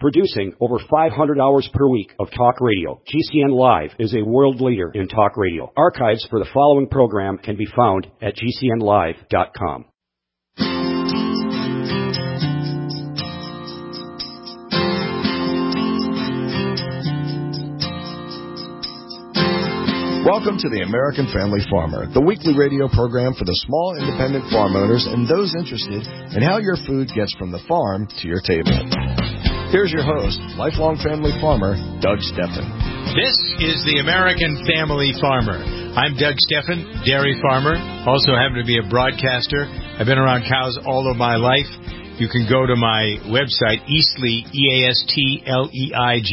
Producing over 500 hours per week of talk radio, GCN Live is a world leader in talk radio. Archives for the following program can be found at GCNlive.com. Welcome to the American Family Farmer, the weekly radio program for the small independent farm owners and those interested in how your food gets from the farm to your table. Here's your host, lifelong family farmer, Doug Steffen. This is the American Family Farmer. I'm Doug Steffen, dairy farmer, also happen to be a broadcaster. I've been around cows all of my life. You can go to my website, Eastleigh, EASTLEIGH,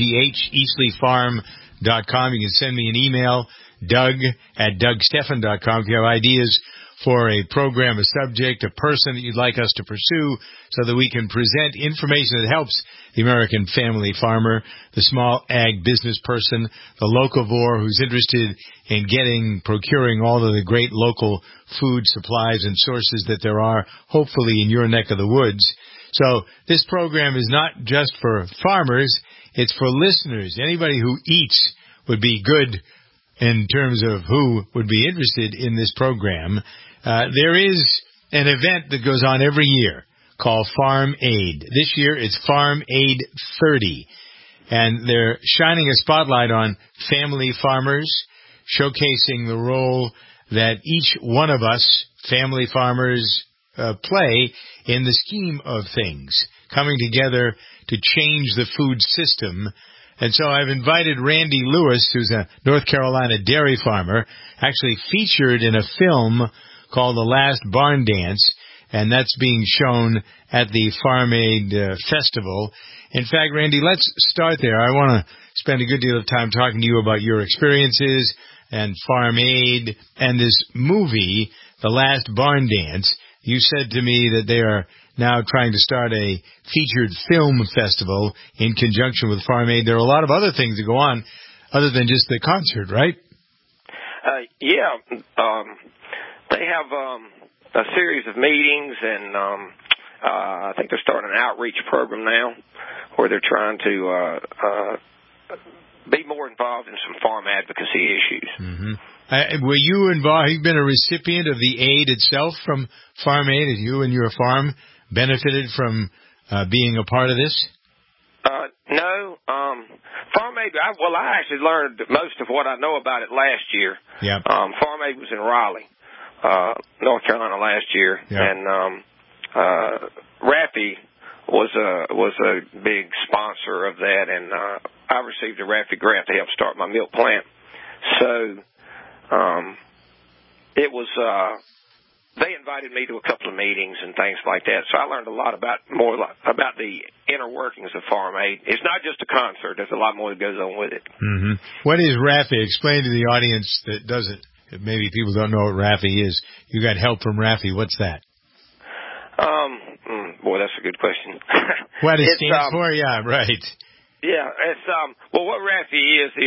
EastleighFarm.com. You can send me an email, Doug@DougSteffen.com, if you have ideas for a program, a subject, a person that you'd like us to pursue so that we can present information that helps the American family farmer, the small ag business person, the locavore who's interested in procuring all of the great local food supplies and sources that there are, hopefully, in your neck of the woods. So this program is not just for farmers, it's for listeners. Anybody who eats would be good in terms of who would be interested in this program. There is an event that goes on every year called Farm Aid. This year it's Farm Aid 30, and they're shining a spotlight on family farmers, showcasing the role that each one of us, family farmers, play in the scheme of things, coming together to change the food system. And so I've invited Randy Lewis, who's a North Carolina dairy farmer, actually featured in a film called The Last Barn Dance, and that's being shown at the Farm Aid Festival. In fact, Randy, let's start there. I want to spend a good deal of time talking to you about your experiences and Farm Aid and this movie, The Last Barn Dance. You said to me that they are now trying to start a featured film festival in conjunction with Farm Aid. There are a lot of other things that go on other than just the concert, right? They have a series of meetings, and I think they're starting an outreach program now where they're trying to be more involved in some farm advocacy issues. Mm-hmm. Were you involved? Have you been a recipient of the aid itself from Farm Aid? Have you and your farm benefited from being a part of this? No. Farm Aid, I actually learned most of what I know about it last year. Yep. Farm Aid was in Raleigh, North Carolina last year. Yep. And Raffy was a big sponsor of that, and I received a Raffy grant to help start my milk plant. So it was they invited me to a couple of meetings and things like that, so I learned a lot about the inner workings of Farm Aid. It's not just a concert. There's a lot more that goes on with it. Mm-hmm. What is Raffy? Explain to the audience that doesn't. Maybe people don't know what Raffy is. You got help from Raffy. What's that? Boy, that's a good question. What it stands for? Yeah, right. Yeah, it's what Raffy is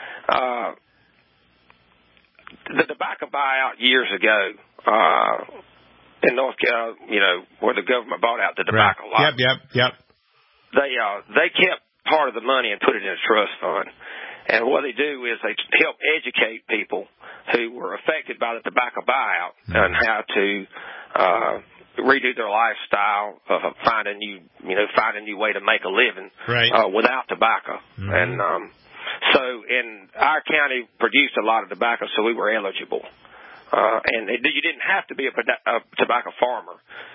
the tobacco buyout years ago in North Carolina, where the government bought out the tobacco lot. Yep. They kept part of the money and put it in a trust fund. And what they do is they help educate people who were affected by the tobacco buyout on how to redo their lifestyle, find a new way to make a living without tobacco. Mm-hmm. And in our county produced a lot of tobacco, so we were eligible. And you didn't have to be a tobacco farmer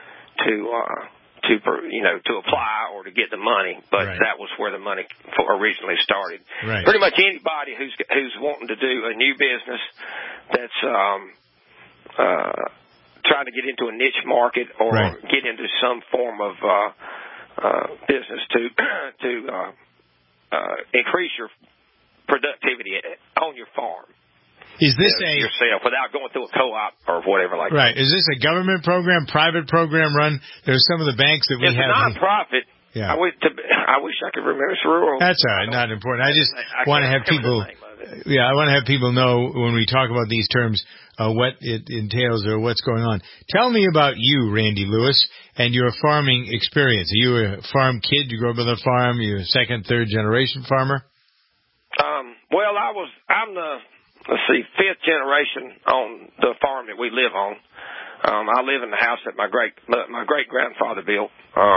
to apply or to get the money, but that was where the money originally started. Right. Pretty much anybody who's wanting to do a new business that's trying to get into a niche market or get into some form of business to increase your productivity on your farm. Is this yourself without going through a co-op or whatever like that? Right. Is this a government program, private program run? There's some of the banks that we have. It's a non-profit. Yeah. I wish I could remember. It's rural. That's all right. Not important. I just want to have people I want to have people know when we talk about these terms what it entails or what's going on. Tell me about you, Randy Lewis, and your farming experience. Are you a farm kid? You grew up on a farm? You're a second, third generation farmer? Well, I'm the, fifth generation on the farm that we live on. I live in the house that my great grandfather built.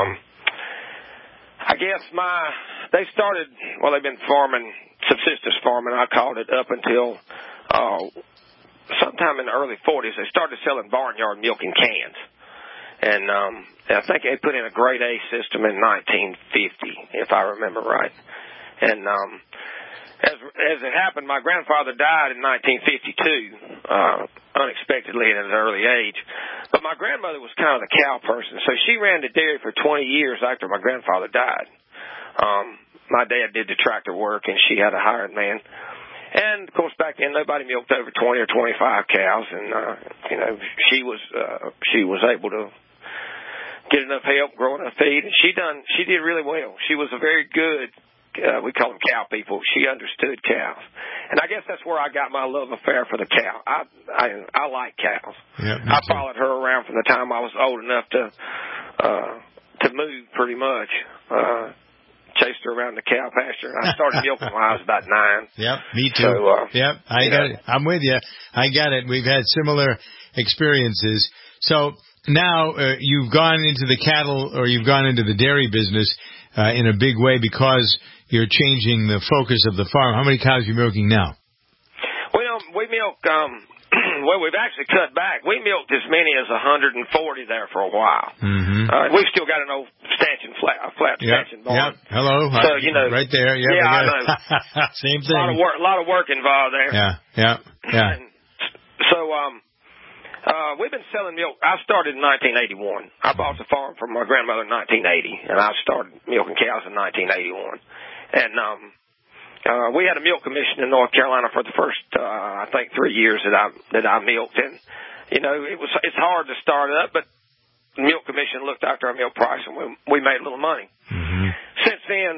I guess they've been farming, subsistence farming, I called it, up until sometime in the early 40s. They started selling barnyard milk in cans. And I think they put in a grade A system in 1950, if I remember right. And as it happened, my grandfather died in 1952, unexpectedly at an early age. But my grandmother was kind of the cow person, so she ran the dairy for 20 years after my grandfather died. My dad did the tractor work, and she had a hired man. And, of course, back then, nobody milked over 20 or 25 cows, and, she was able to get enough help, grow enough feed, and she did really well. She was a very good, we call them cow people. She understood cows. And I guess that's where I got my love affair for the cow. I like cows. Yeah, I followed her around from the time I was old enough to move pretty much. Chased her around the cow pasture. I started milking when I was about 9. Yep, me too. So, I got it. I'm with you. I got it. We've had similar experiences. So now you've gone into the cattle or you've gone into the dairy business in a big way because you're changing the focus of the farm. How many cows are you milking now? We milk, we've actually cut back. We milked as many as 140 there for a while. Mm-hmm. We've still got an old flat stanchion barn. Yep. Hello. So, right there. Yep, yeah, I know. Same thing. A lot of work involved there. Yeah. And so, we've been selling milk. I started in 1981. I bought the farm from my grandmother in 1980, and I started milking cows in 1981. And, we had a milk commission in North Carolina for the first, I think 3 years that I milked. And, it's hard to start up, but the milk commission looked after our milk price and we made a little money. Mm-hmm. Since then,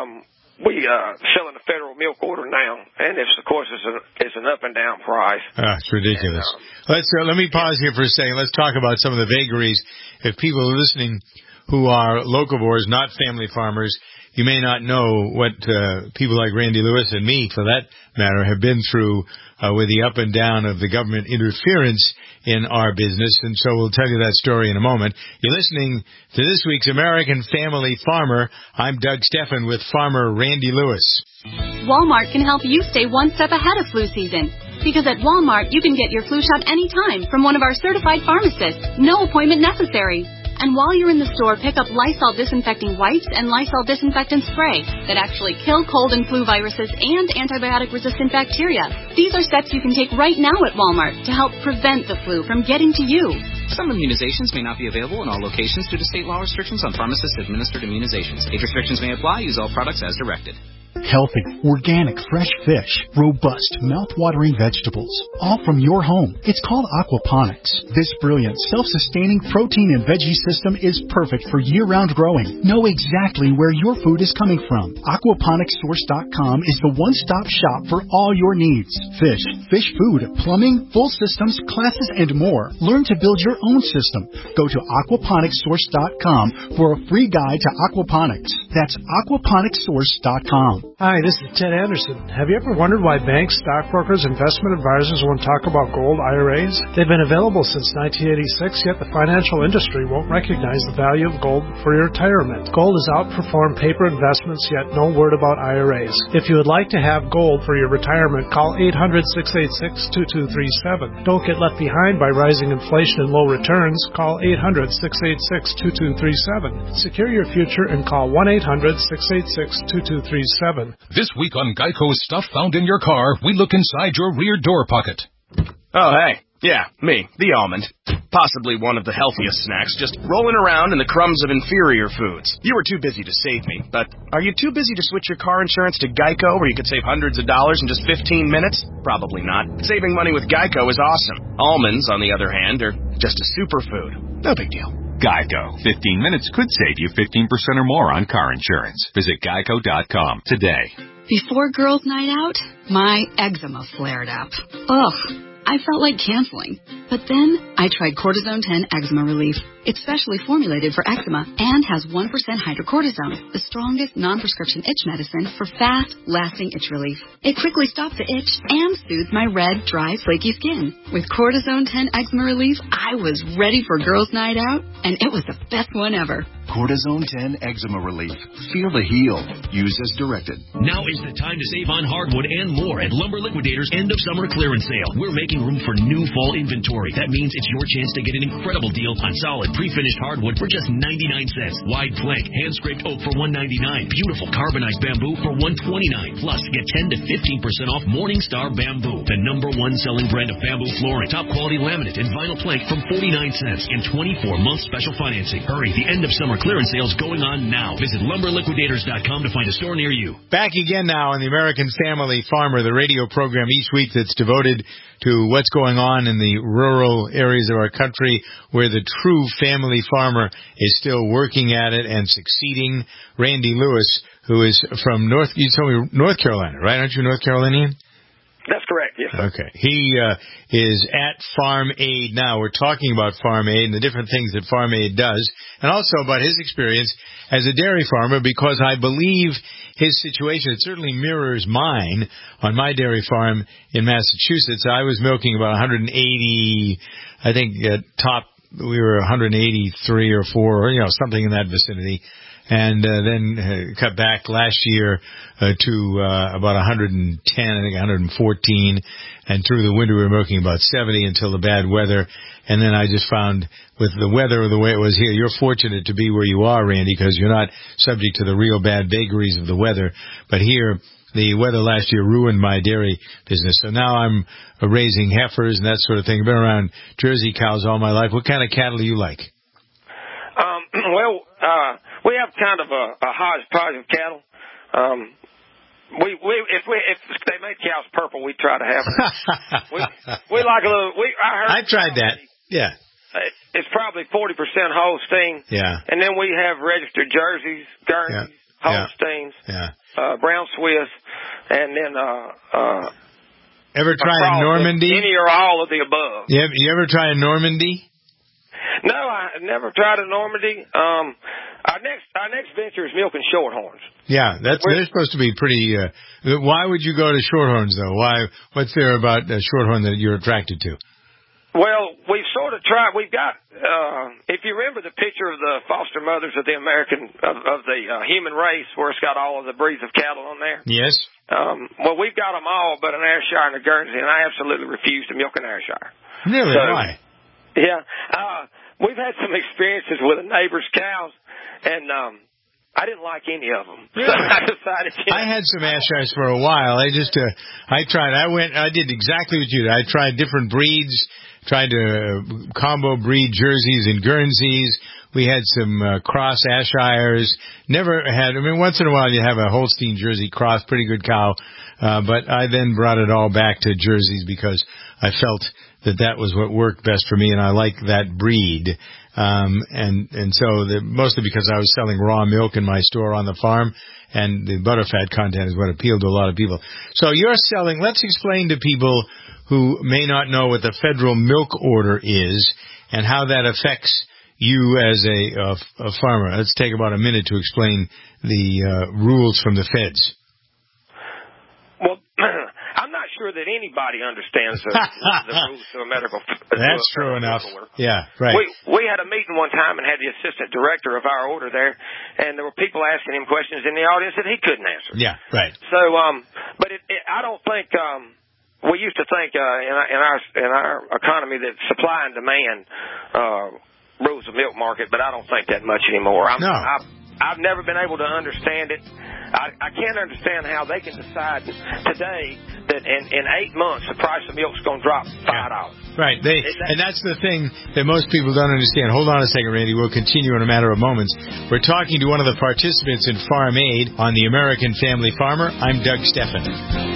we selling a federal milk order now, and it's an up and down price. It's ridiculous. And, let me pause here for a second. Let's talk about some of the vagaries. If people are listening who are locavores, not family farmers, you may not know what people like Randy Lewis and me, for that matter, have been through with the up and down of the government interference in our business, and so we'll tell you that story in a moment. You're listening to this week's American Family Farmer. I'm Doug Steffen with farmer Randy Lewis. Walmart can help you stay one step ahead of flu season. Because at Walmart, you can get your flu shot anytime from one of our certified pharmacists. No appointment necessary. And while you're in the store, pick up Lysol disinfecting wipes and Lysol disinfectant spray that actually kill cold and flu viruses and antibiotic-resistant bacteria. These are steps you can take right now at Walmart to help prevent the flu from getting to you. Some immunizations may not be available in all locations due to state law restrictions on pharmacist-administered immunizations. Age restrictions may apply. Use all products as directed. Healthy, organic, fresh fish, robust, mouth-watering vegetables, all from your home. It's called aquaponics. This brilliant, self-sustaining protein and veggie system is perfect for year-round growing. Know exactly where your food is coming from. Aquaponicssource.com is the one-stop shop for all your needs. Fish, fish food, plumbing, full systems, classes, and more. Learn to build your own system. Go to aquaponicssource.com for a free guide to aquaponics. That's aquaponicssource.com. Hi, this is Ted Anderson. Have you ever wondered why banks, stockbrokers, investment advisors won't talk about gold IRAs? They've been available since 1986, yet the financial industry won't recognize the value of gold for your retirement. Gold has outperformed paper investments, yet no word about IRAs. If you would like to have gold for your retirement, call 800-686-2237. Don't get left behind by rising inflation and low returns. Call 800-686-2237. Secure your future and call 1-800-686-2237. This week on Geico's Stuff Found in Your Car, we look inside your rear door pocket. Oh, hey. Yeah, me, the almond. Possibly one of the healthiest snacks, just rolling around in the crumbs of inferior foods. You were too busy to save me, but are you too busy to switch your car insurance to Geico where you could save hundreds of dollars in just 15 minutes? Probably not. Saving money with Geico is awesome. Almonds, on the other hand, are just a superfood. No big deal. Geico. 15 minutes could save you 15% or more on car insurance. Visit geico.com today. Before girls' night out, my eczema flared up. Ugh. I felt like canceling. But then I tried Cortisone 10 Eczema Relief. It's specially formulated for eczema and has 1% hydrocortisone, the strongest non-prescription itch medicine for fast, lasting itch relief. It quickly stops the itch and soothes my red, dry, flaky skin. With Cortisone 10 Eczema Relief, I was ready for girls' night out, and it was the best one ever. Cortisone 10 Eczema Relief. Feel the heal. Use as directed. Now is the time to save on hardwood and more at Lumber Liquidators' end of summer clearance sale. We're making room for new fall inventory. That means it's your chance to get an incredible deal on solid pre-finished hardwood for just 99 cents. Wide plank, hand-scraped oak for $1.99. Beautiful carbonized bamboo for $1.29. Plus, get 10 to 15% off Morningstar Bamboo, the #1 selling brand of bamboo flooring. Top quality laminate and vinyl plank from 49 cents and 24-month special financing. Hurry, the end of summer clearance sales going on now. Visit lumberliquidators.com to find a store near you. Back again now on the American Family Farmer, the radio program each week that's devoted to what's going on in the rural areas of our country where the true family farmer is still working at it and succeeding. Randy Lewis, who is from you told me North Carolina, right? Aren't you North Carolinian? That's correct, yes, sir. Okay. He is at Farm Aid now. We're talking about Farm Aid and the different things that Farm Aid does, and also about his experience as a dairy farmer, because I believe his situation, it certainly mirrors mine on my dairy farm in Massachusetts. I was milking about 180, I think top, we were 183 or 4, or, something in that vicinity. And then cut back last year to about 110, I think 114. And through the winter we were milking about 70 until the bad weather. And then I just found with the weather the way it was here, you're fortunate to be where you are, Randy, because you're not subject to the real bad vagaries of the weather. But here, the weather last year ruined my dairy business. So now I'm raising heifers and that sort of thing. I've been around Jersey cows all my life. What kind of cattle do you like? We have kind of a hodgepodge of cattle. If they make cows purple, we try to have them. we like a little. I tried that. Yeah. It's probably 40% Holstein. Yeah. And then we have registered Jerseys, Guernseys, Holsteins, Brown Swiss, and then ever try a Normandy? Any or all of the above. You ever try a Normandy? No, I never tried a Normandy. Our next venture is milking Shorthorns. Yeah, they're supposed to be pretty. Why would you go to Shorthorns though? What's there about Shorthorn that you're attracted to? Well, we've sort of tried. We've got. If you remember the picture of the foster mothers of the human race, where it's got all of the breeds of cattle on there. Yes. Well, we've got them all, but an Ayrshire and a Guernsey, and I absolutely refuse to milk an Ayrshire. Really? Why? Yeah. We've had some experiences with a neighbor's cows, and I didn't like any of them. Really? So I decided. I had some Ayrshires for a while. I did exactly what you did. I tried different breeds, tried to combo breed Jerseys and Guernseys. We had some cross Ayrshires. Once in a while you have a Holstein Jersey cross, pretty good cow. But I then brought it all back to Jerseys because I felt that was what worked best for me, and I like that breed. Mostly because I was selling raw milk in my store on the farm, and the butterfat content is what appealed to a lot of people. So you're selling, let's explain to people who may not know what the federal milk order is and how that affects you as a farmer. Let's take about a minute to explain the rules from the feds. Well, I'm not sure that anybody understands the rules to a medical. That's true enough. Yeah, right. We had a meeting one time and had the assistant director of our order there, and there were people asking him questions in the audience that he couldn't answer. Yeah, right. So, but I don't think we used to think in our economy that supply and demand rules the milk market, but I don't think that much anymore. I've never been able to understand it. I can't understand how they can decide today that in 8 months the price of milk's going to drop $5. Right. And that's the thing that most people don't understand. Hold on a second, Randy. We'll continue in a matter of moments. We're talking to one of the participants in Farm Aid on the American Family Farmer. I'm Doug Steffen.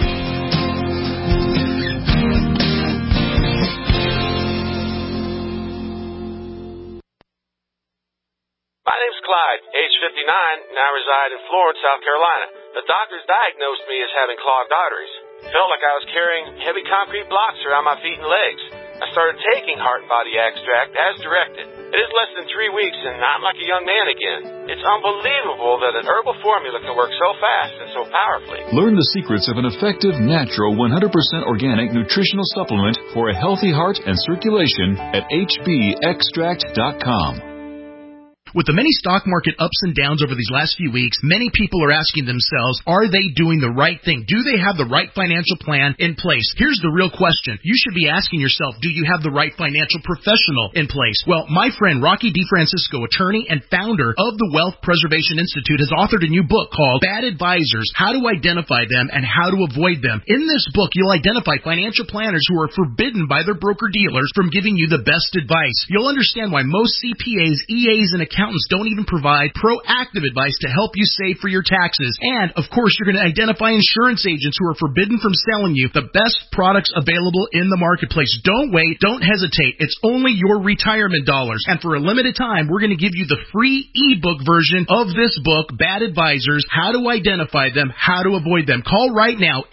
and I reside in Florence, South Carolina. The doctors diagnosed me as having clogged arteries. Felt like I was carrying heavy concrete blocks around my feet and legs. I started taking Heart and Body Extract as directed. It is less than 3 weeks and I'm like a young man again. It's unbelievable that an herbal formula can work so fast and so powerfully. Learn the secrets of an effective, natural, 100% organic nutritional supplement for a healthy heart and circulation at hbextract.com. With the many stock market ups and downs over these last few weeks, many people are asking themselves, are they doing the right thing? Do they have the right financial plan in place? Here's the real question. You should be asking yourself, do you have the right financial professional in place? Well, my friend Rocky DeFrancisco, attorney and founder of the Wealth Preservation Institute, has authored a new book called Bad Advisors, How to Identify Them and How to Avoid Them. In this book, you'll identify financial planners who are forbidden by their broker-dealers from giving you the best advice. You'll understand why most CPAs, EAs, and accountants don't even provide proactive advice to help you save for your taxes. And, of course, you're going to identify insurance agents who are forbidden from selling you the best products available in the marketplace. Don't wait. Don't hesitate. It's only your retirement dollars. And for a limited time, we're going to give you the free ebook version of this book, Bad Advisors, How to Identify Them, How to Avoid Them. Call right now,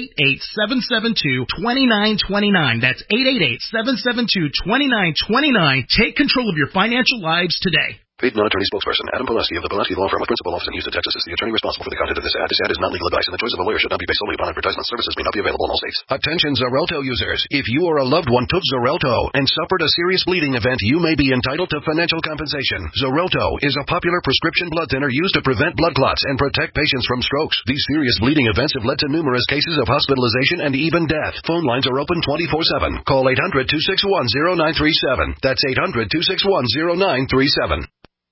888-772-2929. That's 888-772-2929. Take control of your financial lives today. Paid non-attorney spokesperson Adam Poleski of the Poleski Law Firm with principal office in Houston, Texas is the attorney responsible for the content of this ad. This ad is not legal advice, and the choice of a lawyer should not be based solely upon advertisement. Services may not be available in all states. Attention Xarelto users. If you or a loved one took Xarelto and suffered a serious bleeding event, you may be entitled to financial compensation. Xarelto is a popular prescription blood thinner used to prevent blood clots and protect patients from strokes. These serious bleeding events have led to numerous cases of hospitalization and even death. Phone lines are open 24/7. Call 800-261-0937. That's 800-261-0937.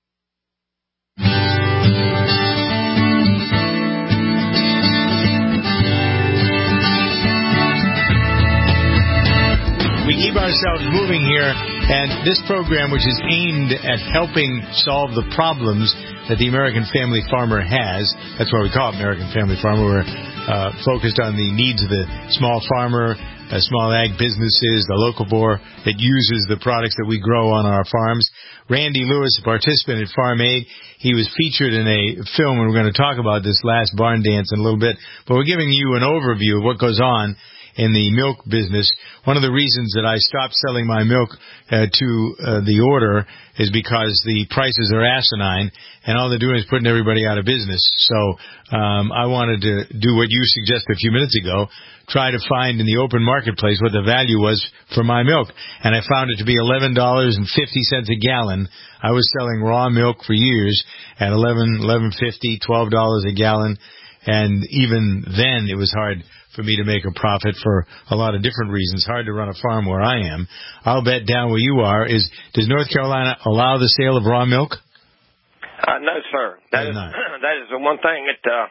We keep ourselves moving here, and this program, which is aimed at helping solve the problems that the American family farmer has, that's why we call it American Family Farmer. We're focused on the needs of the small farmer, small ag businesses, the local boer that uses the products that we grow on our farms. Randy Lewis, a participant at Farm Aid, he was featured in a film, and we're going to talk about this last barn dance in a little bit, but we're giving you an overview of what goes on in the milk business. One of the reasons that I stopped selling my milk to the order is because the prices are asinine, and all they're doing is putting everybody out of business. So I wanted to do what you suggested a few minutes ago, try to find in the open marketplace what the value was for my milk. And I found it to be $11.50 a gallon. I was selling raw milk for years at $11.50, $12 a gallon, and even then it was hard for me to make a profit for a lot of different reasons. Hard to run a farm where I am. I'll bet down where you are does North Carolina allow the sale of raw milk? No, sir. That is the one thing that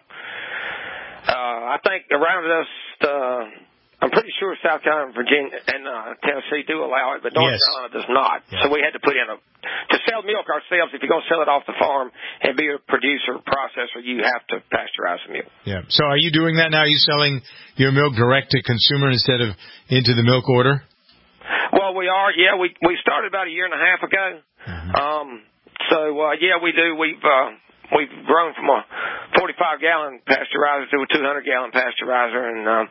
I think around us. I'm pretty sure South Carolina, Virginia, and Tennessee do allow it, but North Carolina does not. Yeah. So we had to put in to sell milk ourselves. If you're going to sell it off the farm and be a producer, processor, you have to pasteurize the milk. Yeah. So are you doing that now? Are you selling your milk direct to consumer instead of into the milk order? Well, we are. Yeah, we started about a year and a half ago. Mm-hmm. We do. We've grown from a 45-gallon pasteurizer to a 200-gallon pasteurizer, and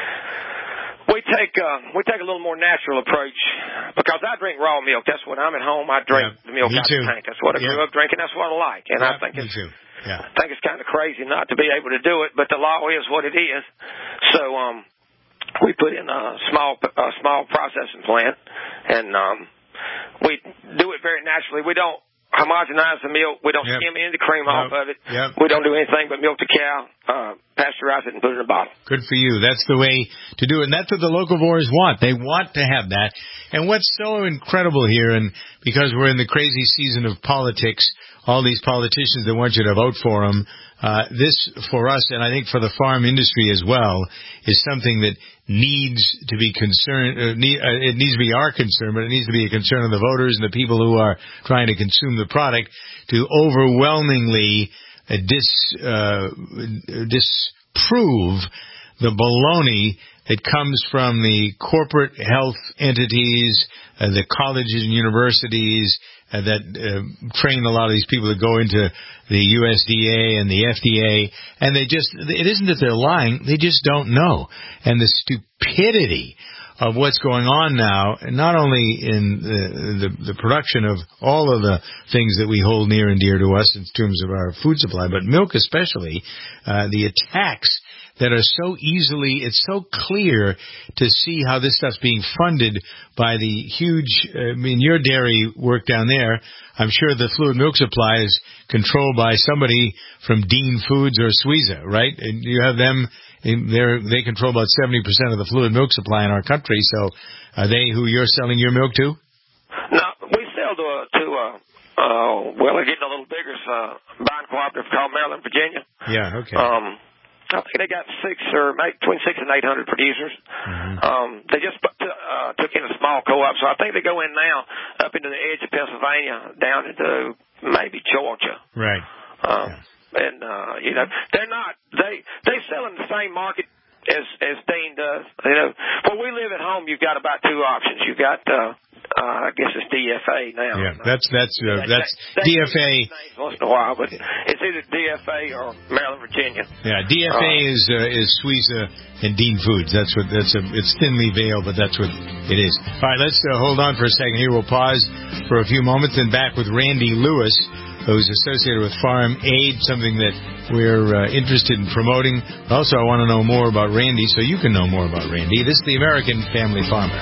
we take a little more natural approach because I drink raw milk. That's when I'm at home. I drink the milk out of the tank. That's what I grew up drinking. That's what I like, and I think I think it's kind of crazy not to be able to do it, but the law is what it is. So we put in a small processing plant, and we do it very naturally. We don't homogenize the milk. We don't skim any of the cream off of it. Yep. We don't do anything but milk the cow, pasteurize it, and put it in a bottle. Good for you. That's the way to do it. And that's what the local boers want. They want to have that. And what's so incredible here, and because we're in the crazy season of politics, all these politicians that want you to vote for them, this, for us, and I think for the farm industry as well, is something that needs to be concerned. It needs to be our concern, but it needs to be a concern of the voters and the people who are trying to consume the product to overwhelmingly disprove the baloney that comes from the corporate health entities, the colleges and universities that train a lot of these people that go into the USDA and the FDA, and it isn't that they're lying, they just don't know. And the stupidity of what's going on now, not only in the production of all of the things that we hold near and dear to us in terms of our food supply, but milk especially, the attacks that are so easily, it's so clear to see how this stuff's being funded by the huge, your dairy work down there, I'm sure the fluid milk supply is controlled by somebody from Dean Foods or Suiza, right? And you have them, they control about 70% of the fluid milk supply in our country, so are they who you're selling your milk to? No, we sell they're getting a little bigger, buying cooperative called Maryland, Virginia. Yeah, okay. I think they got between 600 and 800 producers. Mm-hmm. They just took in a small co-op, so I think they go in now up into the edge of Pennsylvania, down into maybe Georgia. Right. And they're not. They sell in the same market as Dean does. Where we live at home, you've got about two options. You've got I guess it's DFA now. Yeah, that's DFA. Once in a while, but it's either DFA or Maryland, Virginia. Yeah, DFA is Suiza and Dean Foods. It's thinly veiled, but that's what it is. All right, let's hold on for a second here. We'll pause for a few moments and back with Randy Lewis, who's associated with Farm Aid, something that we're interested in promoting. Also, I want to know more about Randy, so you can know more about Randy. This is the American Family Farmer.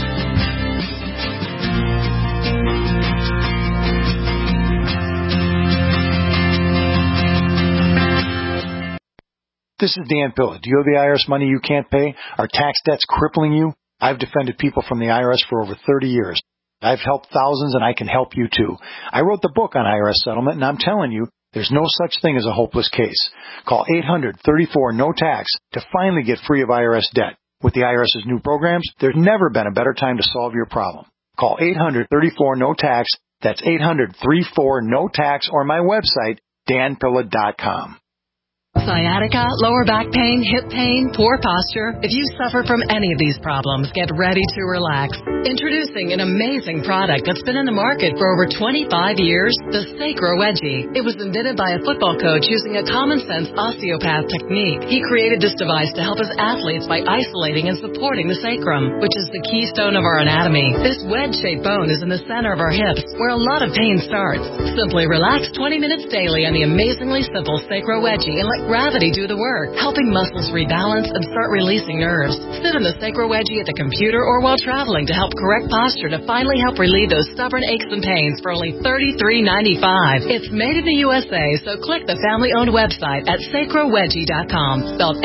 This is Dan Pilla. Do you owe the IRS money you can't pay? Are tax debts crippling you? I've defended people from the IRS for over 30 years. I've helped thousands, and I can help you too. I wrote the book on IRS settlement, and I'm telling you, there's no such thing as a hopeless case. Call 800-34-NO-TAX to finally get free of IRS debt. With the IRS's new programs, there's never been a better time to solve your problem. Call 800-34-NO-TAX. That's 800-34-NO-TAX, or my website, danpilla.com. Sciatica, lower back pain, hip pain, poor posture. If you suffer from any of these problems, get ready to relax. Introducing an amazing product that's been in the market for over 25 years, the Sacro Wedgie. It was invented by a football coach using a common-sense osteopath technique. He created this device to help his athletes by isolating and supporting the sacrum, which is the keystone of our anatomy. This wedge-shaped bone is in the center of our hips, where a lot of pain starts. Simply relax 20 minutes daily on the amazingly simple Sacro Wedgie and let gravity do the work, helping muscles rebalance and start releasing nerves. Sit in the Sacro Wedgie at the computer or while traveling to help correct posture to finally help relieve those stubborn aches and pains for only $33.95. It's made in the USA, so click the family-owned website at sacrowedgie.com, spelled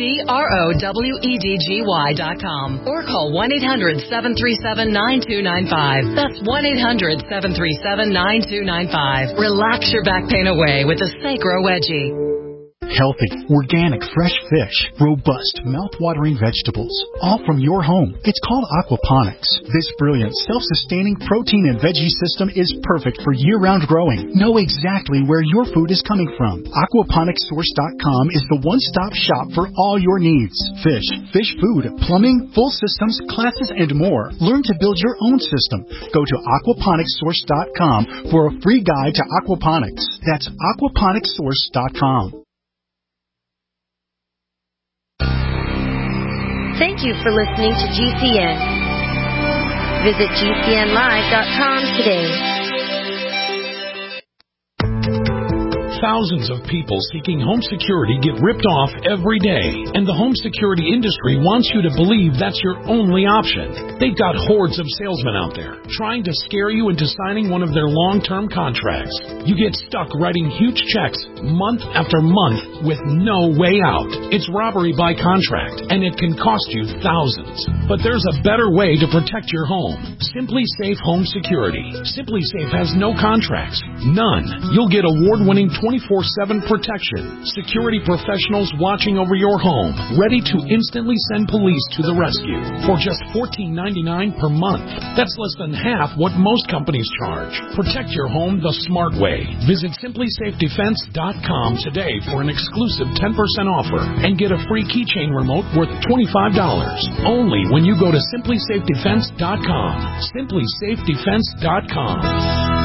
SACROWEDGY.com, or call 1-800-737-9295. That's 1-800-737-9295. Relax your back pain away with the Sacro Wedgie. Healthy, organic, fresh fish, robust, mouth-watering vegetables, all from your home. It's called aquaponics. This brilliant, self-sustaining protein and veggie system is perfect for year-round growing. Know exactly where your food is coming from. Aquaponicssource.com is the one-stop shop for all your needs. Fish, fish food, plumbing, full systems, classes, and more. Learn to build your own system. Go to aquaponicssource.com for a free guide to aquaponics. That's aquaponicssource.com. Thank you for listening to GCN. Visit GCNlive.com today. Thousands of people seeking home security get ripped off every day, and the home security industry wants you to believe that's your only option. They've got hordes of salesmen out there trying to scare you into signing one of their long-term contracts. You get stuck writing huge checks month after month with no way out. It's robbery by contract, and it can cost you thousands. But there's a better way to protect your home. Simply Safe Home Security. Simply Safe has no contracts. None. You'll get award-winning 24 24/7 protection, security professionals watching over your home, ready to instantly send police to the rescue for just $14.99 per month. That's less than half what most companies charge. Protect your home the smart way. Visit SimplySafeDefense.com today for an exclusive 10% offer and get a free keychain remote worth $25. Only when you go to SimplySafeDefense.com. SimplySafeDefense.com.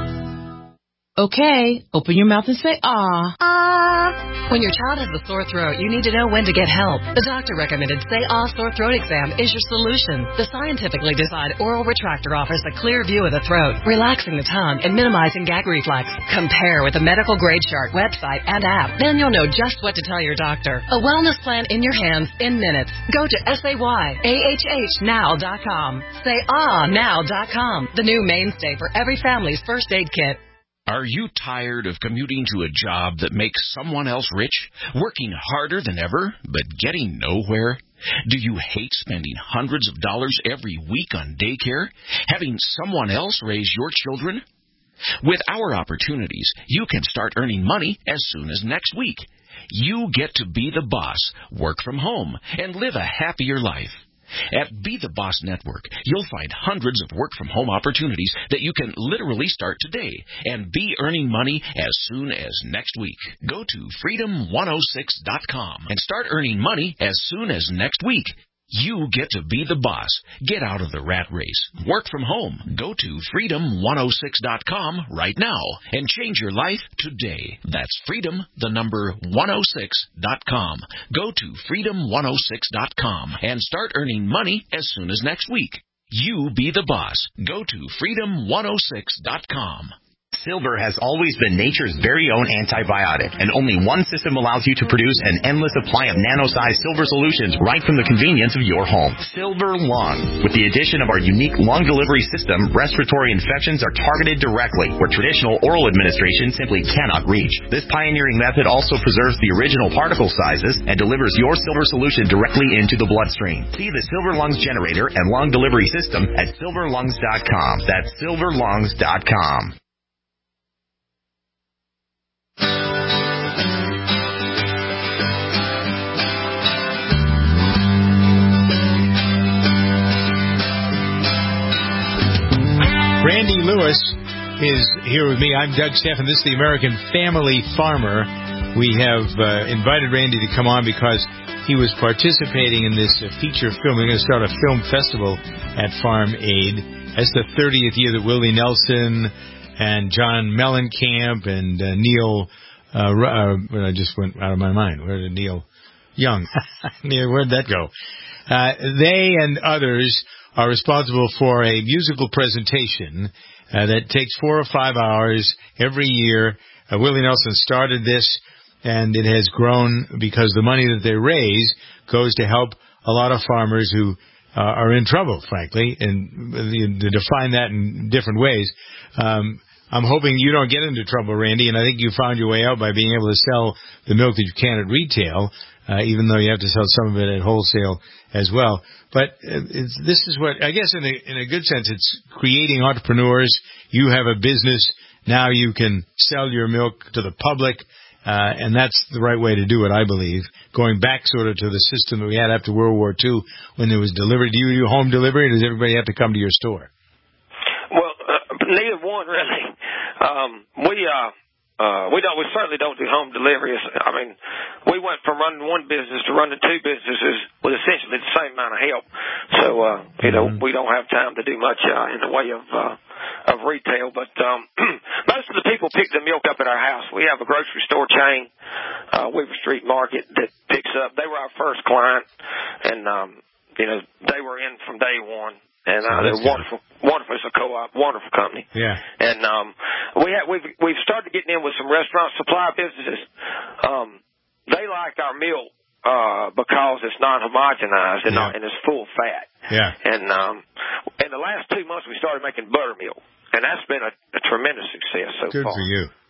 Okay, open your mouth and say, ah. Ah. When your child has a sore throat, you need to know when to get help. The doctor recommended Say Ah Sore Throat Exam is your solution. The scientifically designed oral retractor offers a clear view of the throat, relaxing the tongue and minimizing gag reflex. Compare with the medical grade chart website and app. Then you'll know just what to tell your doctor. A wellness plan in your hands in minutes. Go to SayAHHnow.com. SayAhNow.com. The new mainstay for every family's first aid kit. Are you tired of commuting to a job that makes someone else rich, working harder than ever, but getting nowhere? Do you hate spending hundreds of dollars every week on daycare, having someone else raise your children? With our opportunities, you can start earning money as soon as next week. You get to be the boss, work from home, and live a happier life. At Be the Boss Network, you'll find hundreds of work-from-home opportunities that you can literally start today and be earning money as soon as next week. Go to Freedom106.com and start earning money as soon as next week. You get to be the boss. Get out of the rat race. Work from home. Go to Freedom106.com right now and change your life today. That's Freedom106.com. Go to Freedom106.com and start earning money as soon as next week. You be the boss. Go to Freedom106.com. Silver has always been nature's very own antibiotic, and only one system allows you to produce an endless supply of nano-sized silver solutions right from the convenience of your home. Silver Lung. With the addition of our unique lung delivery system, respiratory infections are targeted directly, where traditional oral administration simply cannot reach. This pioneering method also preserves the original particle sizes and delivers your silver solution directly into the bloodstream. See the Silver Lungs generator and lung delivery system at silverlungs.com. That's silverlungs.com. Randy Lewis is here with me. I'm Doug Stephan. This is the American Family Farmer. We have invited Randy to come on because he was participating in this feature film. We're going to start a film festival at Farm Aid. That's the 30th year that Willie Nelson and John Mellencamp and Neil, I just went out of my mind. Where did Neil Young? Neil, where'd that go? They and others are responsible for a musical presentation that takes 4 or 5 hours every year. Willie Nelson started this, and it has grown because the money that they raise goes to help a lot of farmers who are in trouble, frankly, and to define that in different ways. I'm hoping you don't get into trouble, Randy, and I think you found your way out by being able to sell the milk that you can at retail, even though you have to sell some of it at wholesale as well. But this is what, I guess in a good sense, it's creating entrepreneurs. You have a business. Now you can sell your milk to the public, and that's the right way to do it, I believe. Going back sort of to the system that we had after World War II when there was delivery. Do you do home delivery, or does everybody have to come to your store? Well, neither one, really. We certainly don't do home delivery. I mean, we went from running one business to running 2 businesses with essentially the same amount of help. So, we don't have time to do much in the way of retail. But most of the people pick the milk up at our house. We have a grocery store chain, Weaver Street Market, that picks up. They were our first client, and they were in from day one. And they're wonderful. It's a co-op, wonderful company. Yeah. And we've started getting in with some restaurant supply businesses. They like our milk because it's non-homogenized and it's full fat. Yeah. And in the last 2 months, we started making buttermilk, and that's been a tremendous success so far. Good for you.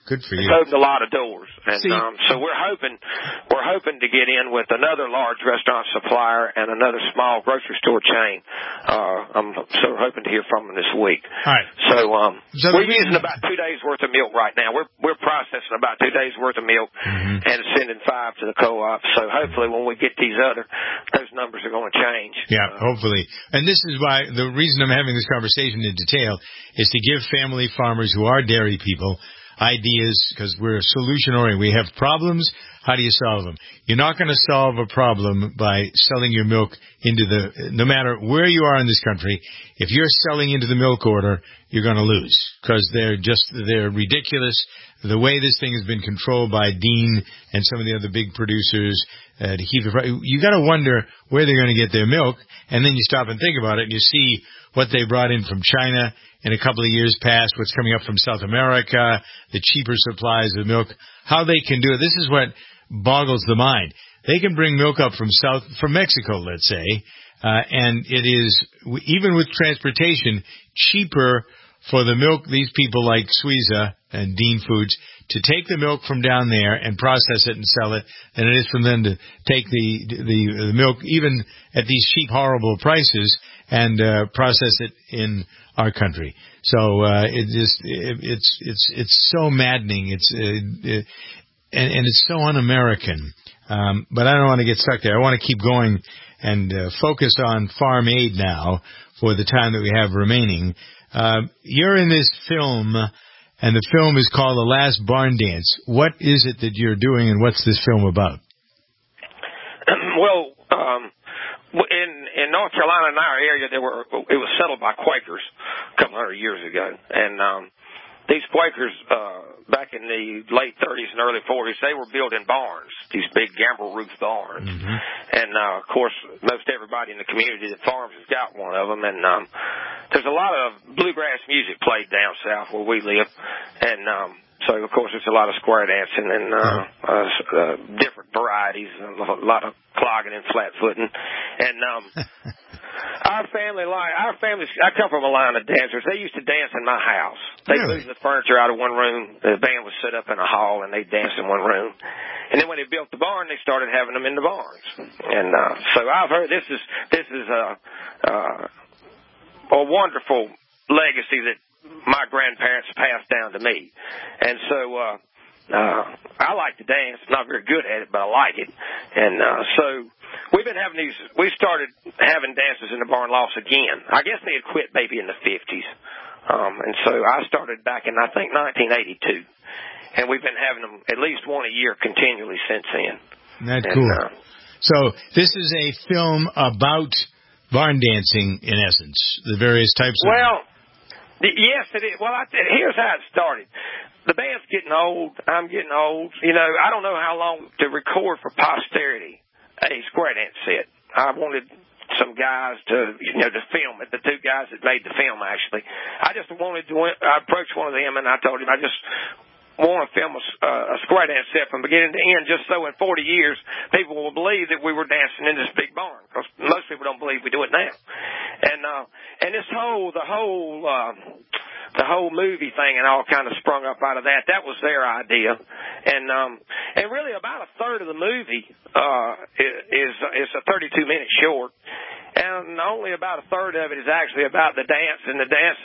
Good for you. It's opened a lot of doors, and See, so we're hoping to get in with another large restaurant supplier and another small grocery store chain. I'm so hoping to hear from them this week. All right. So we're using about 2 days worth of milk right now. We're processing about 2 days worth of milk and sending 5 to the co-op. So hopefully, when we get those numbers are going to change. Yeah, hopefully. And this is why the reason I'm having this conversation in detail is to give family farmers who are dairy people ideas, because we're solution-oriented. We have problems. How do you solve them? You're not going to solve a problem by selling your milk no matter where you are in this country, if you're selling into the milk order, you're going to lose, because they're ridiculous. The way this thing has been controlled by Dean and some of the other big producers to keep the price, you got to wonder where they're going to get their milk, and then you stop and think about it, and you see what they brought in from China in a couple of years past, what's coming up from South America, the cheaper supplies of milk, how they can do it. This is what boggles the mind. They can bring milk up from Mexico, let's say, and it is, even with transportation, cheaper for the milk, these people like Suiza and Dean Foods, to take the milk from down there and process it and sell it than it is for them to take the milk, even at these cheap, horrible prices, and process it in our country. So it's so maddening. And it's so un-American. But I don't want to get stuck there. I want to keep going and focus on farm aid now for the time that we have remaining. You're in this film, and the film is called The Last Barn Dance. What is it that you're doing, and what's this film about? Well, in North Carolina, in our area, it was settled by Quakers a couple hundred years ago, and these Quakers, back in the late 30s and early 40s, they were building barns, these big gambrel roof barns. And, of course, most everybody in the community that farms has got one of them. And there's a lot of bluegrass music played down south where we live. And so, of course, there's a lot of square dancing and different varieties, and a lot of clogging and flat-footing. And I come from a line of dancers. They used to dance in my house. They moved the furniture out of one room. The band was set up in a hall, and they danced in one room. And then when they built the barn, they started having them in the barns. And so I've heard this is a wonderful legacy that my grandparents passed down to me. And so I like to dance. I'm not very good at it, but I like it. And so we started having dances in the barn lofts again. I guess they had quit maybe in the 50s. And so I started back in, I think, 1982. And we've been having them at least one a year continually since then. That's cool. So this is a film about barn dancing, in essence, the various types of... Well, yes, it is. Well, here's how it started. The band's getting old. I'm getting old. You know, I don't know how long to record for posterity a square dance set. I wanted some guys to film it, the two guys that made the film, actually. I approached one of them, and I told him I just want to film a square dance set from beginning to end, just so in 40 years people will believe that we were dancing in this big barn, because most people don't believe we do it now. And this the whole movie thing and all kind of sprung up out of that. That was their idea. And really about a third of the movie is a 32-minute short. And only about a third of it is actually about the dance and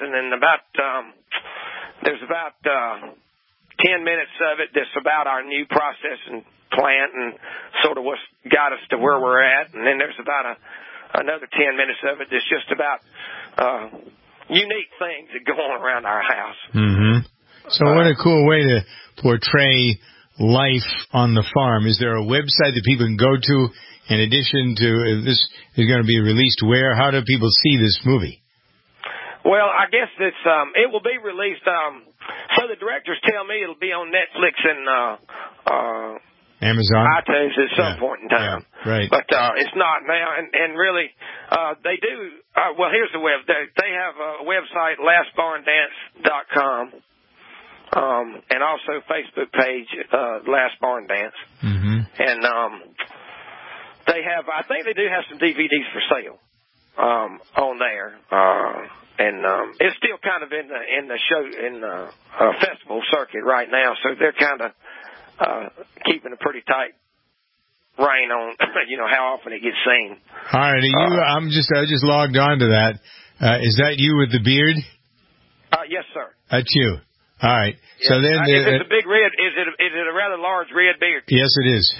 there's about 10 minutes of it that's about our new processing plant and sort of what's got us to where we're at. And then there's about another 10 minutes of it that's just about unique things that go on around our house. So what a cool way to portray life on the farm. Is there a website that people can go to in addition to this is going to be released where? How do people see this movie? Well, I guess it will be released. So the directors tell me it'll be on Netflix and Amazon, iTunes at some point in time. Yeah, right. But it's not now. And really, they do. Well, here's the web. They have a website, lastbarndance.com, and also Facebook page, Last Barn Dance. And I think they do have some DVDs for sale. on there. And it's still kind of in the festival circuit right now, so they're kind of keeping a pretty tight rein on, how often it gets seen. All right, I just logged on to that. Is that you with the beard? Yes, sir. That's you. All right. Yeah. So then, is it a big red? Is it a rather large red beard? Yes, it is.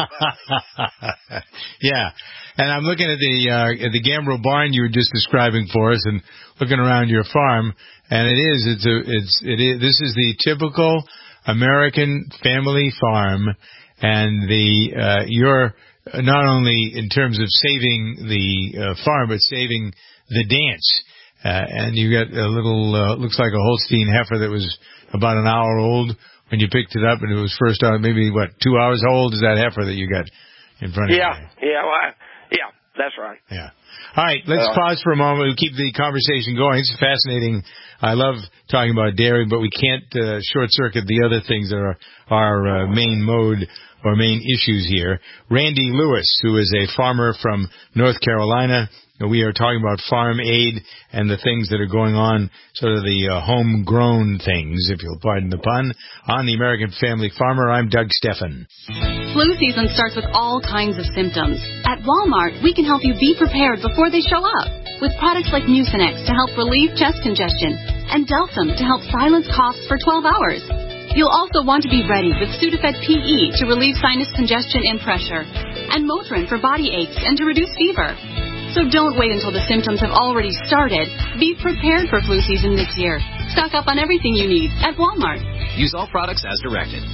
Yeah. And I'm looking at the Gambrel barn you were just describing for us, and looking around your farm, and this is the typical American family farm, and you're not only in terms of saving the farm, but saving the dance. And you got a little, looks like a Holstein heifer that was about an hour old when you picked it up, and it was first out, maybe 2 hours old is that heifer that you got in front of you? Yeah, that's right. Yeah. All right, let's pause for a moment. We'll keep the conversation going. It's fascinating. I love talking about dairy, but we can't short-circuit the other things that are our main mode or main issues here. Randy Lewis, who is a farmer from North Carolina. We are talking about farm aid and the things that are going on, sort of the homegrown things, if you'll pardon the pun, on the American Family Farmer. I'm Doug Steffen. Flu season starts with all kinds of symptoms. At Walmart, we can help you be prepared before they show up with products like Mucinex to help relieve chest congestion and Delsum to help silence coughs for 12 hours. You'll also want to be ready with Sudafed PE to relieve sinus congestion and pressure, and Motrin for body aches and to reduce fever. So don't wait until the symptoms have already started. Be prepared for flu season this year. Stock up on everything you need at Walmart. Use all products as directed.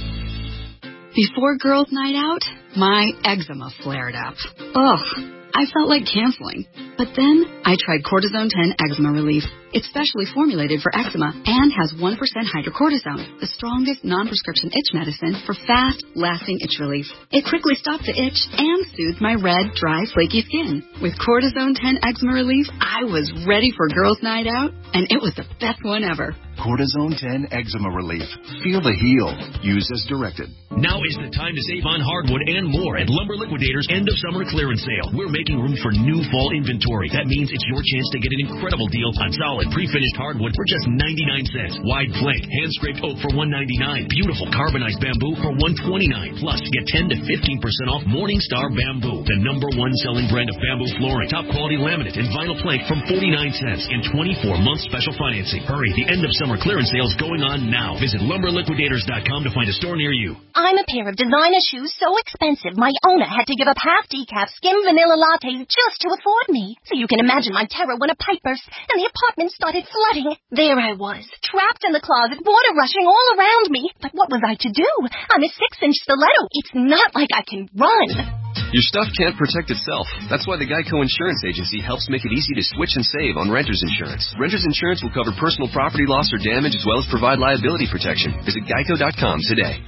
Before girls' night out, my eczema flared up. Ugh, I felt like canceling. But then I tried Cortisone 10 Eczema Relief. It's specially formulated for eczema and has 1% hydrocortisone, the strongest non-prescription itch medicine for fast, lasting itch relief. It quickly stopped the itch and soothed my red, dry, flaky skin. With Cortisone 10 Eczema Relief, I was ready for girls' night out, and it was the best one ever. Cortisone 10 Eczema Relief. Feel the heal. Use as directed. Now is the time to save on hardwood and more at Lumber Liquidators' end of summer clearance sale. We're making room for new fall inventory. That means it's your chance to get an incredible deal on solid pre-finished hardwood for just 99 cents. Wide plank, hand-scraped oak for $1.99. Beautiful carbonized bamboo for $1.29. Plus, get 10 to 15% off Morningstar Bamboo, the #1 selling brand of bamboo flooring. Top quality laminate and vinyl plank from 49 cents and 24-month special financing. Hurry, the end of summer clearance sale is going on now. Visit LumberLiquidators.com to find a store near you. I'm a pair of designer shoes so expensive my owner had to give up half decaf skim vanilla lattes just to afford me. So you can imagine my terror when a pipe burst and the apartment started flooding. There I was, trapped in the closet, water rushing all around me. But what was I to do? I'm a 6-inch stiletto. It's not like I can run. Your stuff can't protect itself. That's why the Geico Insurance Agency helps make it easy to switch and save on renter's insurance. Renter's insurance will cover personal property loss or damage as well as provide liability protection. Visit geico.com today.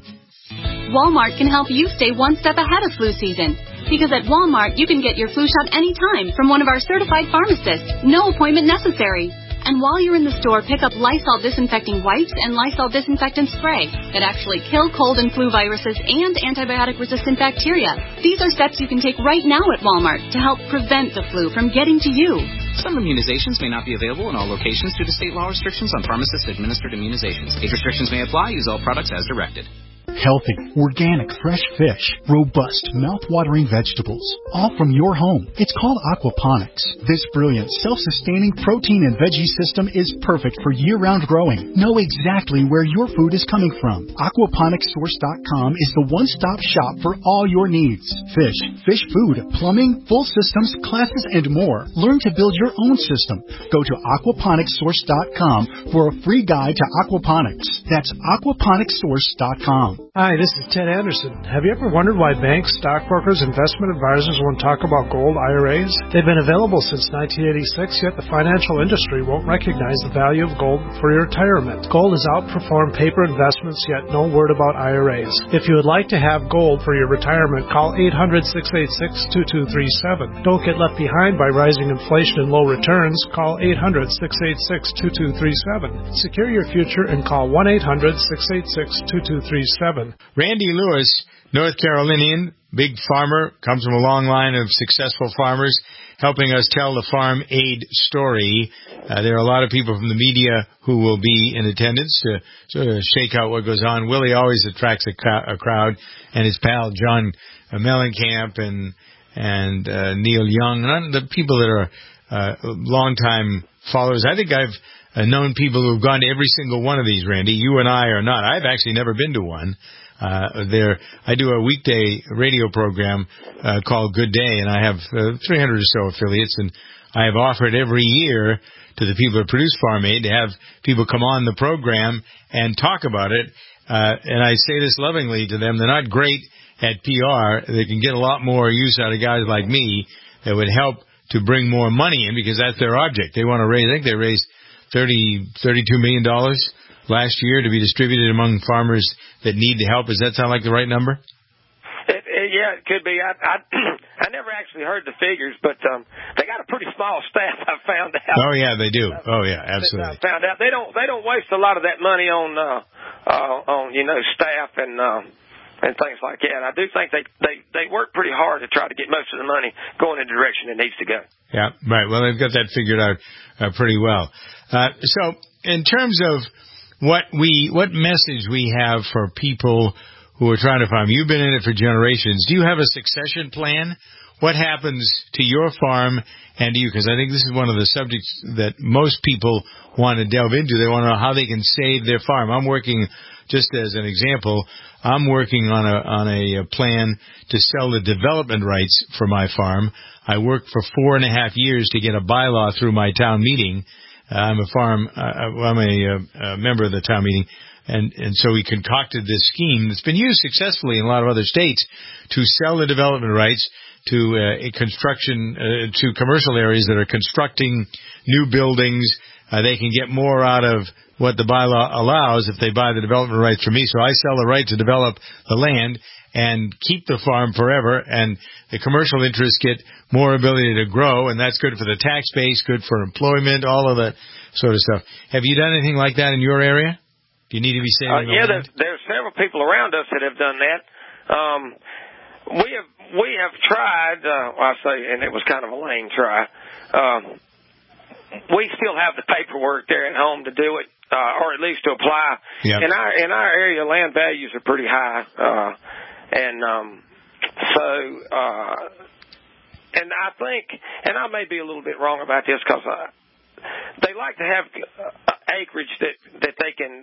Walmart can help you stay one step ahead of flu season. Because at Walmart, you can get your flu shot anytime from one of our certified pharmacists. No appointment necessary. And while you're in the store, pick up Lysol disinfecting wipes and Lysol disinfectant spray that actually kill cold and flu viruses and antibiotic-resistant bacteria. These are steps you can take right now at Walmart to help prevent the flu from getting to you. Some immunizations may not be available in all locations due to state law restrictions on pharmacist-administered immunizations. Age restrictions may apply. Use all products as directed. Healthy, organic, fresh fish, robust, mouth-watering vegetables, all from your home. It's called aquaponics. This brilliant, self-sustaining protein and veggie system is perfect for year-round growing. Know exactly where your food is coming from. Aquaponicssource.com is the one-stop shop for all your needs. Fish, fish food, plumbing, full systems, classes, and more. Learn to build your own system. Go to aquaponicssource.com for a free guide to aquaponics. That's aquaponicssource.com. Hi, this is Ted Anderson. Have you ever wondered why banks, stockbrokers, investment advisors won't talk about gold IRAs? They've been available since 1986, yet the financial industry won't recognize the value of gold for your retirement. Gold has outperformed paper investments, yet no word about IRAs. If you would like to have gold for your retirement, call 800-686-2237. Don't get left behind by rising inflation and low returns. Call 800-686-2237. Secure your future and call 1-800-686-2237. Randy Lewis, North Carolinian, big farmer, comes from a long line of successful farmers, helping us tell the Farm Aid story. There are a lot of people from the media who will be in attendance to sort of shake out what goes on. Willie always attracts a crowd, and his pal John Mellencamp and Neil Young, and the people that are longtime followers. I think I've known people who have gone to every single one of these, Randy. You and I are not. I've actually never been to one. I do a weekday radio program called Good Day, and I have 300 or so affiliates, and I have offered every year to the people that produce Farm Aid to have people come on the program and talk about it. And I say this lovingly to them. They're not great at PR. They can get a lot more use out of guys like me that would help to bring more money in, because that's their object. They want to raise, I think they raised $32 million last year to be distributed among farmers that need the help. Does that sound like the right number? Yeah, it could be. I never actually heard the figures, but they got a pretty small staff, I found out. Oh yeah, they do. Oh yeah, absolutely. I found out they don't waste a lot of that money on staff and things like that. I do think they work pretty hard to try to get most of the money going in the direction it needs to go. Yeah, right. Well, they've got that figured out pretty well. So in terms of what message we have for people who are trying to farm, you've been in it for generations. Do you have a succession plan? What happens to your farm and to you? Because I think this is one of the subjects that most people want to delve into. They want to know how they can save their farm. I'm working, just as an example, I'm working on a plan to sell the development rights for my farm. I worked for 4.5 years to get a bylaw through my town meeting. I'm a member of the town meeting. And so we concocted this scheme that's been used successfully in a lot of other states to sell the development rights to to commercial areas that are constructing new buildings. They can get more out of what the bylaw allows if they buy the development rights from me. So I sell the right to develop the land and keep the farm forever, and the commercial interests get more ability to grow, and that's good for the tax base, good for employment, all of that sort of stuff. Have you done anything like that in your area? Do you need to be saving? There's several people around us that have done that. We have tried. And it was kind of a lame try. We still have the paperwork there at home to do it, or at least to apply. Yep. In our area, land values are pretty high, and I think, and I may be a little bit wrong about this because they like to have acreage that they can,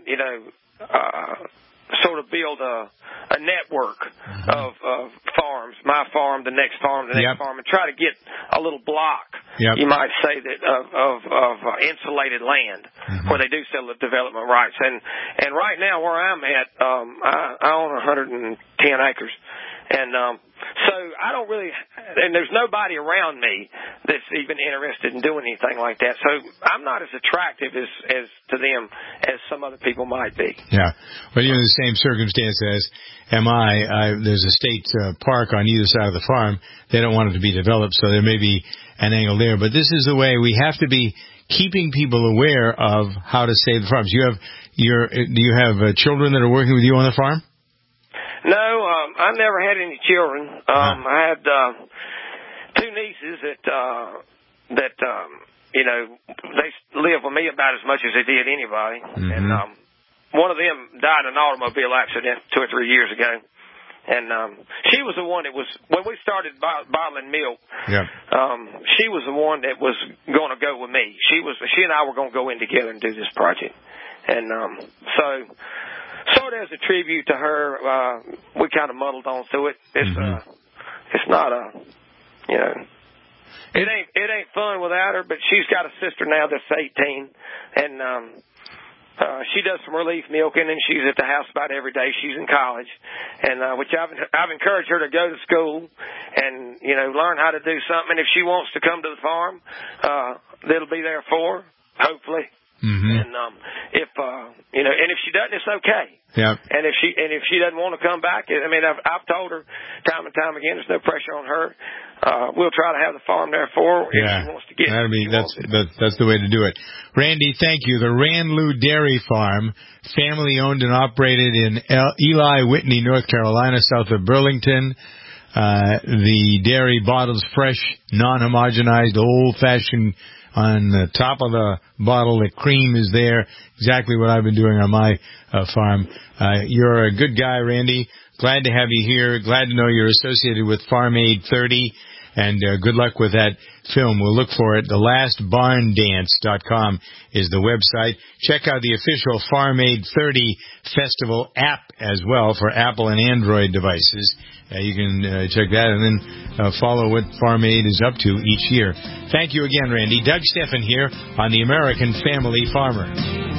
sort of build a network of farms, my farm, the next farm, farm, and try to get a little block, you might say, that of insulated land where they do sell the development rights. And right now where I'm at, I own 110 acres. And so I don't really, and there's nobody around me that's even interested in doing anything like that. So I'm not as attractive as to them as some other people might be. Yeah. Well, you're in the same circumstance as am I. There's a state park on either side of the farm. They don't want it to be developed, so there may be an angle there. But this is the way we have to be keeping people aware of how to save the farms. Do you have children that are working with you on the farm? No, I never had any children. I had two nieces that they live with me about as much as they did anybody. And one of them died in an automobile accident 2 or 3 years ago. And she was the one that was, when we started bottling milk, she was the one that was going to go with me. She and I were going to go in together and do this project. And so sort of as a tribute to her, we kind of muddled on through it. It's not it ain't fun without her, but she's got a sister now that's 18, and she does some relief milking, and she's at the house about every day. She's in college, and which I've encouraged her to go to school and learn how to do something. And if she wants to come to the farm, that'll be there for her, hopefully. And and if she doesn't, it's okay. And if she doesn't want to come back, I mean, I've told her time and time again, there's no pressure on her. We'll try to have the farm there for her if she wants to get. That's the way to do it. Randy, thank you. The Ranloo Dairy Farm, family owned and operated in Eli Whitney, North Carolina, south of Burlington. The dairy bottles fresh, non-homogenized, old-fashioned. On the top of the bottle, the cream is there. Exactly what I've been doing on my farm. You're a good guy, Randy. Glad to have you here. Glad to know you're associated with Farm Aid 30. And good luck with that film. We'll look for it. TheLastBarnDance.com is the website. Check out the official Farm Aid 30 Festival app as well for Apple and Android devices. You can check that and then follow what Farm Aid is up to each year. Thank you again, Randy. Doug Steffen here on the American Family Farmer.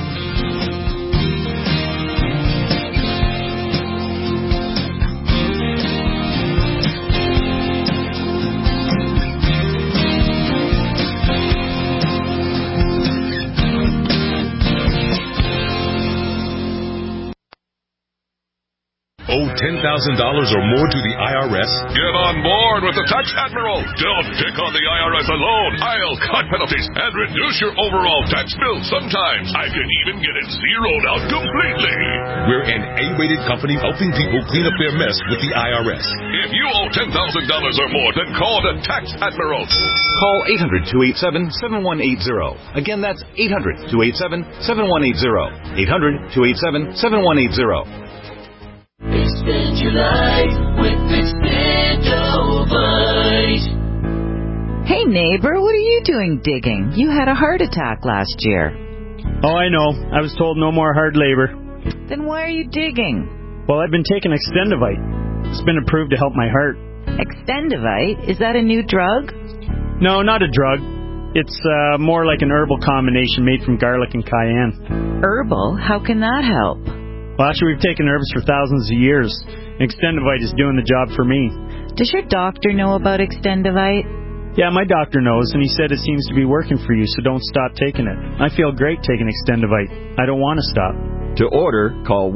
Owe $10,000 or more to the IRS? Get on board with the Tax Admiral. Don't take on the IRS alone. I'll cut penalties and reduce your overall tax bill. Sometimes I can even get it zeroed out completely. We're an A-rated company helping people clean up their mess with the IRS. If you owe $10,000 or more, then call the Tax Admiral. Call 800-287-7180. Again, that's 800-287-7180. 800-287-7180. Extend your life with Extendovite. Hey neighbor, what are you doing digging? You had a heart attack last year. Oh, I know. I was told no more hard labor. Then why are you digging? Well, I've been taking Extendovite. It's been approved to help my heart. Extendovite? Is that a new drug? No, not a drug. It's more like an herbal combination made from garlic and cayenne. Herbal? How can that help? Well, actually, we've taken herbs for thousands of years. Extendovite is doing the job for me. Does your doctor know about Extendovite? Yeah, my doctor knows, and he said it seems to be working for you, so don't stop taking it. I feel great taking Extendovite. I don't want to stop. To order, call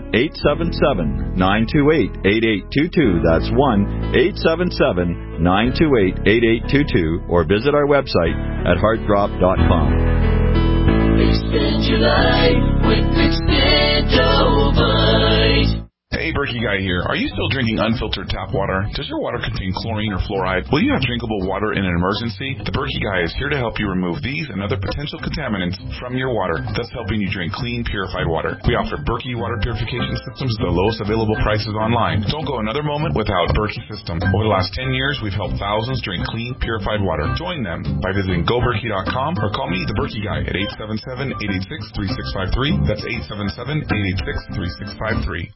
1-877-928-8822. That's 1-877-928-8822. Or visit our website at heartdrop.com. Extend your life with Extendovite. Hey, Berkey Guy here. Are you still drinking unfiltered tap water? Does your water contain chlorine or fluoride? Will you have drinkable water in an emergency? The Berkey Guy is here to help you remove these and other potential contaminants from your water, thus helping you drink clean, purified water. We offer Berkey water purification systems at the lowest available prices online. Don't go another moment without Berkey system. Over the last 10 years, we've helped thousands drink clean, purified water. Join them by visiting GoBerkey.com or call me, the Berkey Guy, at 877-886-3653. That's 877-886-3653.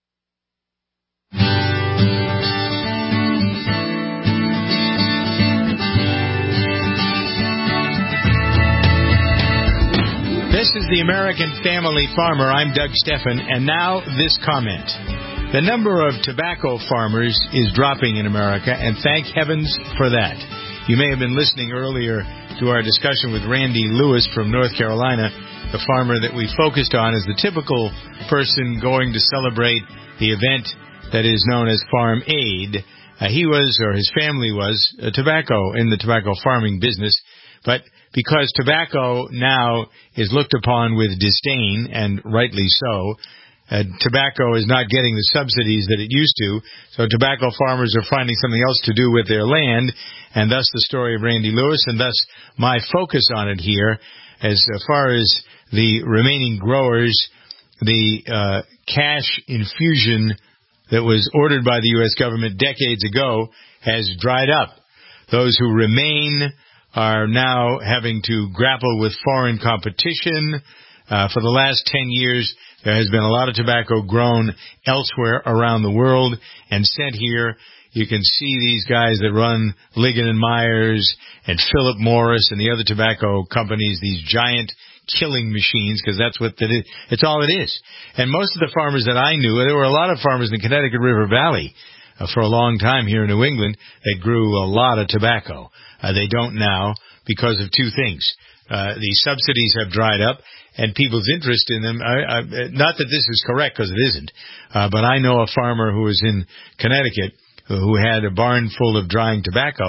This is the American Family Farmer. I'm Doug Steffen, and now this comment. The number of tobacco farmers is dropping in America, and thank heavens for that. You may have been listening earlier to our discussion with Randy Lewis from North Carolina, the farmer that we focused on as the typical person going to celebrate the event that is known as Farm Aid. He was, or his family was, in the tobacco farming business. But because tobacco now is looked upon with disdain, and rightly so, tobacco is not getting the subsidies that it used to, so tobacco farmers are finding something else to do with their land, and thus the story of Randy Lewis, and thus my focus on it here. As far as the remaining growers, the cash infusion that was ordered by the U.S. government decades ago has dried up. Those who remain are now having to grapple with foreign competition. For the last 10 years, there has been a lot of tobacco grown elsewhere around the world and sent here. You can see these guys that run Ligon and Myers and Philip Morris and the other tobacco companies, these giant killing machines, because that's what it is. It's all it is. And most of the farmers that I knew, there were a lot of farmers in the Connecticut River Valley for a long time here in New England that grew a lot of tobacco. They don't now because of two things. The subsidies have dried up, and people's interest in them, not that this is correct, because it isn't, but I know a farmer who was in Connecticut who had a barn full of drying tobacco,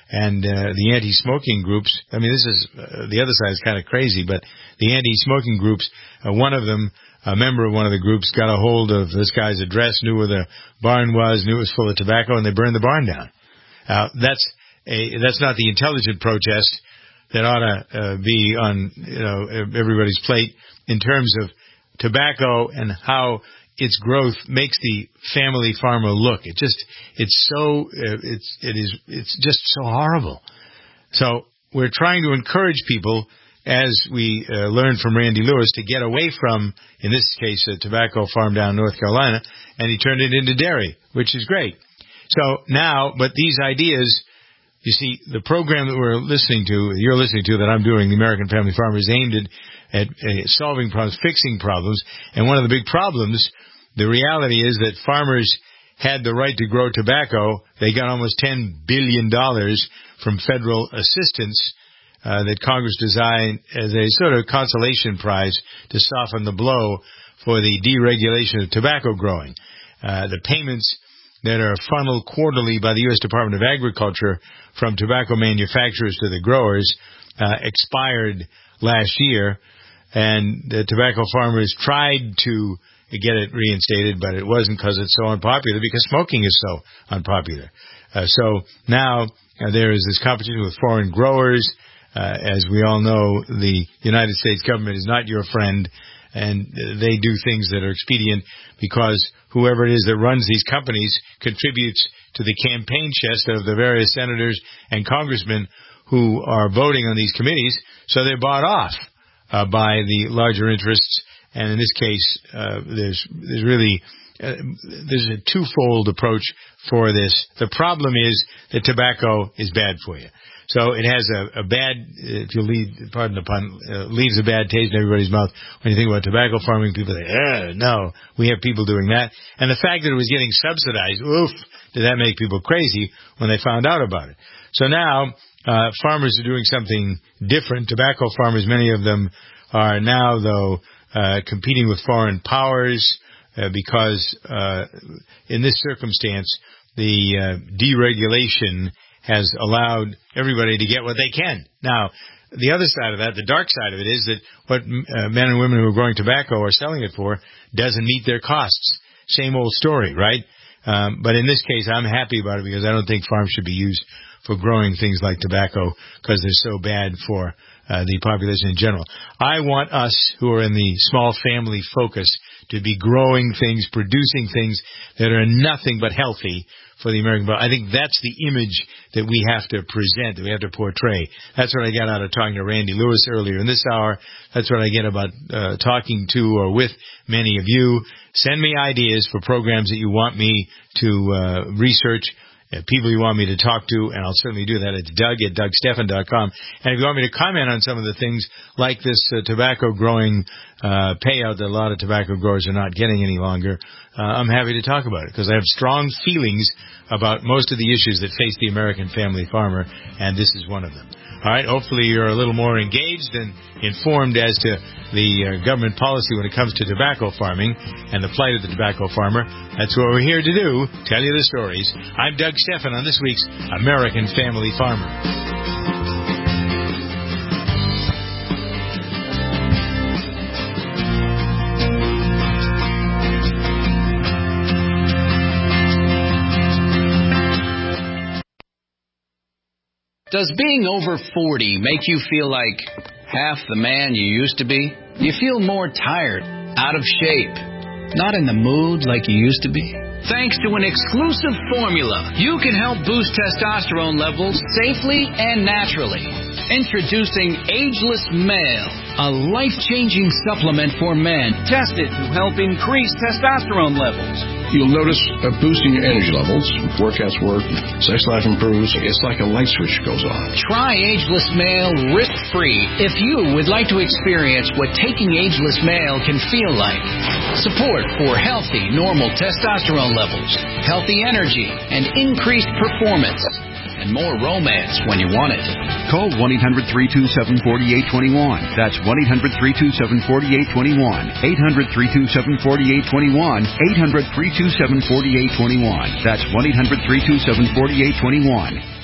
And the anti-smoking groups, I mean, this is, the other side is kind of crazy, but the anti-smoking groups, one of them, a member of one of the groups, got a hold of this guy's address, knew where the barn was, knew it was full of tobacco, and they burned the barn down. That's not the intelligent protest that ought to be on, everybody's plate in terms of tobacco and how its growth makes the family farmer look. It's just so horrible. So we're trying to encourage people, as we learned from Randy Lewis, to get away from, in this case, a tobacco farm down in North Carolina, and he turned it into dairy, which is great. So now, but these ideas, you see, the program that you're listening to, that I'm doing, the American Family Farmer, is aimed at solving problems, fixing problems. And one of the big problems, the reality is that farmers had the right to grow tobacco. They got almost $10 billion from federal assistance that Congress designed as a sort of consolation prize to soften the blow for the deregulation of tobacco growing. The payments that are funneled quarterly by the U.S. Department of Agriculture from tobacco manufacturers to the growers expired last year, and the tobacco farmers tried to get it reinstated, but it wasn't because it's so unpopular, because smoking is so unpopular. So now there is this competition with foreign growers. As we all know, the United States government is not your friend, and they do things that are expedient because whoever it is that runs these companies contributes to the campaign chest of the various senators and congressmen who are voting on these committees, so they're bought off by the larger interests. And in this case, there's a twofold approach for this. The problem is that tobacco is bad for you. So it has a bad, if you'll pardon the pun, leaves a bad taste in everybody's mouth. When you think about tobacco farming, people say, no, we have people doing that. And the fact that it was getting subsidized, did that make people crazy when they found out about it. So now, farmers are doing something different. Tobacco farmers, many of them are now, though, competing with foreign powers, because in this circumstance, the deregulation has allowed everybody to get what they can. Now, the other side of that, the dark side of it, is that what men and women who are growing tobacco are selling it for doesn't meet their costs. Same old story, right? But in this case, I'm happy about it because I don't think farms should be used for growing things like tobacco because they're so bad for the population in general. I want us who are in the small family focus to be growing things, producing things that are nothing but healthy for the American people. I think that's the image that we have to present, that we have to portray. That's what I got out of talking to Randy Lewis earlier in this hour. That's what I get about talking to or with many of you. Send me ideas for programs that you want me to research, people you want me to talk to, and I'll certainly do that. It's Doug@DougStephan.com. And if you want me to comment on some of the things like this tobacco growing payout that a lot of tobacco growers are not getting any longer, I'm happy to talk about it because I have strong feelings about most of the issues that face the American family farmer, and this is one of them. All right, hopefully you're a little more engaged and informed as to the government policy when it comes to tobacco farming and the plight of the tobacco farmer. That's what we're here to do, tell you the stories. I'm Doug Stephan on this week's American Family Farmer. Does being over 40 make you feel like half the man you used to be? You feel more tired, out of shape, not in the mood like you used to be? Thanks to an exclusive formula, you can help boost testosterone levels safely and naturally. Introducing Ageless Male, a life-changing supplement for men tested to help increase testosterone levels. You'll notice a boost in your energy levels, workouts work, sex life improves. It's like a light switch goes on. Try Ageless Male risk-free if you would like to experience what taking Ageless Male can feel like. Support for healthy, normal testosterone levels, healthy energy, and increased performance. And more romance when you want it. Call 1-800-327-4821. That's 1-800-327-4821. 800-327-4821. 800-327-4821. That's 1-800-327-4821.